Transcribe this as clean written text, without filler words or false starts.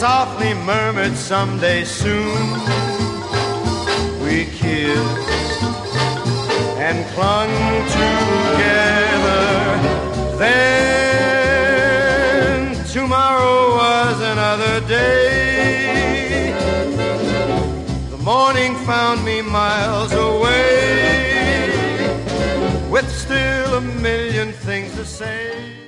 softly murmured someday soon. We kissed and clung together. Then tomorrow was another day. The morning found me miles away, with still a million things to say.